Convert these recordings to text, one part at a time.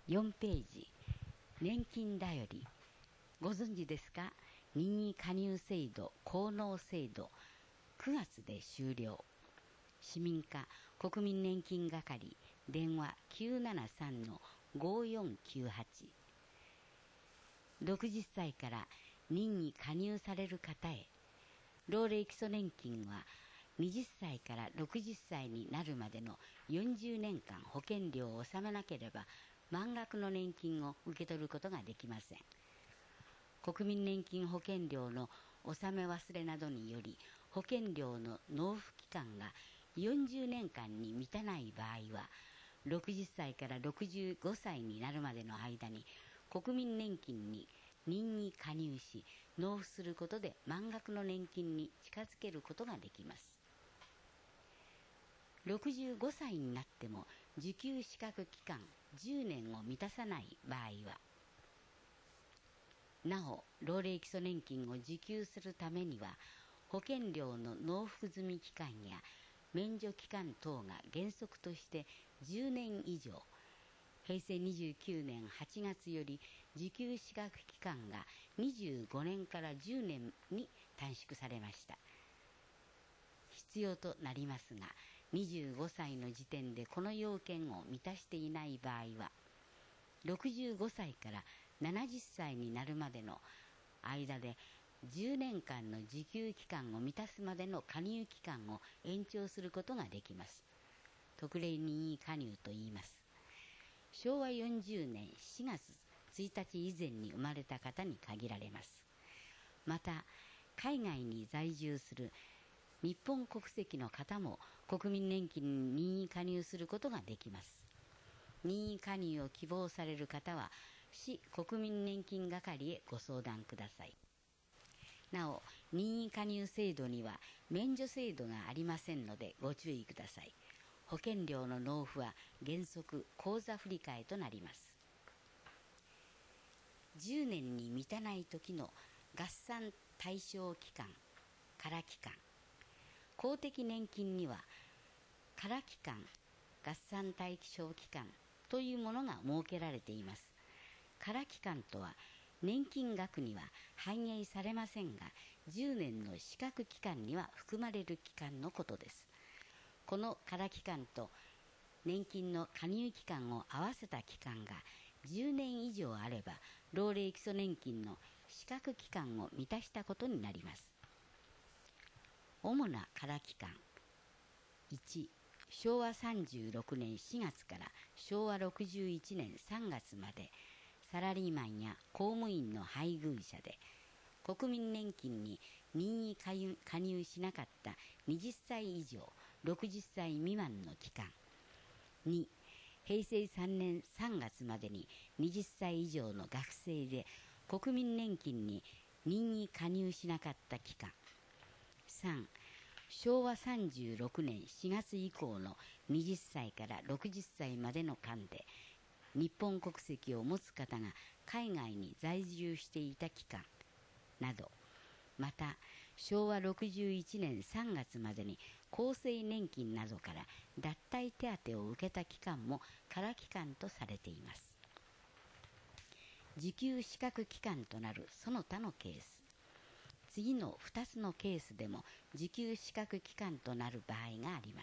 4ページ、年金だより。ご存知ですか？任意加入制度、高納制度、9月で終了。市民課国民年金係、電話 973-5498。60歳から任意加入される方へ。老齢基礎年金は20歳から60歳になるまでの40年間保険料を納めなければ満額の年金を受け取ることができません。国民年金保険料の納め忘れなどにより保険料の納付期間が40年間に満たない場合は、60歳から65歳になるまでの間に国民年金に任意加入し納付することで満額の年金に近づけることができます。65歳になっても受給資格期間10年を満たさない場合は、なお老齢基礎年金を受給するためには保険料の納付済み期間や免除期間等が原則として10年以上、平成29年8月より受給資格期間が25年から10年に短縮されました。必要となりますが、25歳の時点でこの要件を満たしていない場合は、65歳から70歳になるまでの間で10年間の受給期間を満たすまでの加入期間を延長することができます。特例任意加入と言います。昭和40年4月1日以前に生まれた方に限られます。また、海外に在住する日本国籍の方も国民年金に任意加入することができます。任意加入を希望される方は、市国民年金係へご相談ください。なお、任意加入制度には免除制度がありませんのでご注意ください。保険料の納付は原則口座振替となります。10年に満たない時の合算対象期間、から期間。公的年金にはから期間、合算対象期間というものが設けられています。から期間とは年金額には反映されませんが、10年の資格期間には含まれる期間のことです。このから期間と年金の加入期間を合わせた期間が10年以上あれば、老齢基礎年金の資格期間を満たしたことになります。主なから期間。1、昭和36年4月から昭和61年3月まで、サラリーマンや公務員の配偶者で、国民年金に任意加入しなかった20歳以上、60歳未満の期間。2、平成3年3月までに20歳以上の学生で、国民年金に任意加入しなかった期間。3、昭和36年4月以降の20歳から60歳までの間で、日本国籍を持つ方が海外に在住していた期間など、また昭和61年3月までに厚生年金などから脱退手当を受けた期間もから期間とされています。受給資格期間となるその他のケース。次の2つのケースでも受給資格期間となる場合があります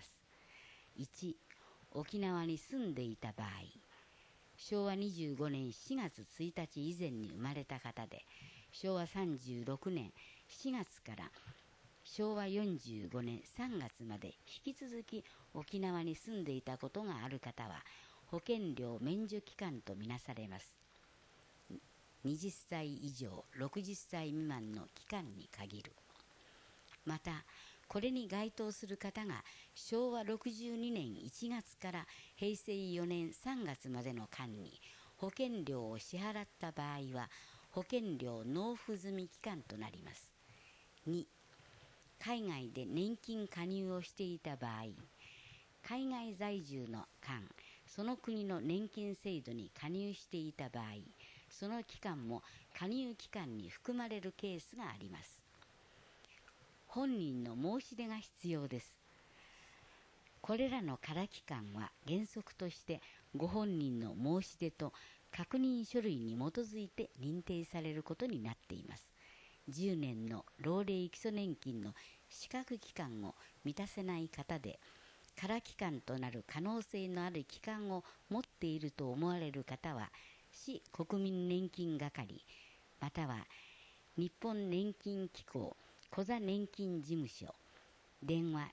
。1、沖縄に住んでいた場合、昭和25年4月1日以前に生まれた方で、昭和36年4月から昭和45年3月まで引き続き沖縄に住んでいたことがある方は、保険料免除期間とみなされます。20歳以上60歳未満の期間に限る。また、これに該当する方が昭和62年1月から平成4年3月までの間に保険料を支払った場合は、保険料納付済み期間となります。2、海外で年金加入をしていた場合、海外在住の間、その国の年金制度に加入していた場合、その期間も加入期間に含まれるケースがあります。本人の申し出が必要です。これらのから期間は原則としてご本人の申し出と確認書類に基づいて認定されることになっています。10年の老齢基礎年金の資格期間を満たせない方で、空期間となる可能性のある期間を持っていると思われる方は、市国民年金係または日本年金機構口座年金事務所電話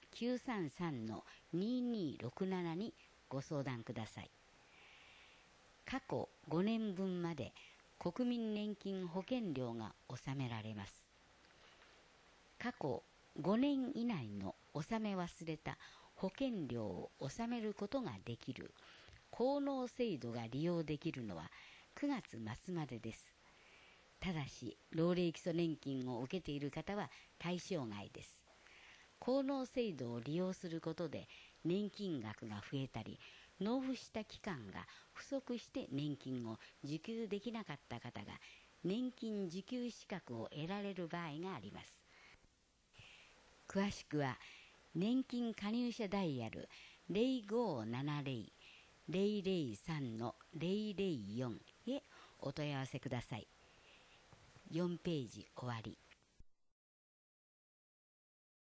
933-2267 にご相談ください。過去5年分まで国民年金保険料が納められます。過去5年以内の納め忘れた保険料を納めることができる高納制度が利用できるのは9月末までです。ただし、老齢基礎年金を受けている方は対象外です。高納制度を利用することで年金額が増えたり、納付した期間が不足して年金を受給できなかった方が年金受給資格を得られる場合があります。詳しくは年金加入者ダイヤル 0570-003-004 へお問い合わせください。4ページ終わり。